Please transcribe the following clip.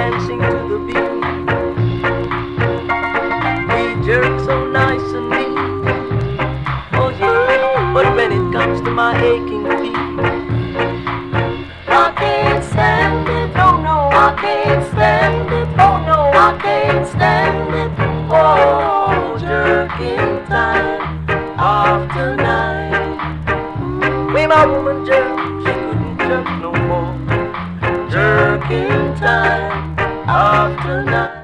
dancing to the beat. We jerk so nice and neat. Oh yeah, but when it comes to my aching feet, I can't stand it, oh no, I can't stand it, oh no, I can't stand it. Oh, jerking time after night. When my woman jerked, she couldn't jerk no more. Jerking time after night.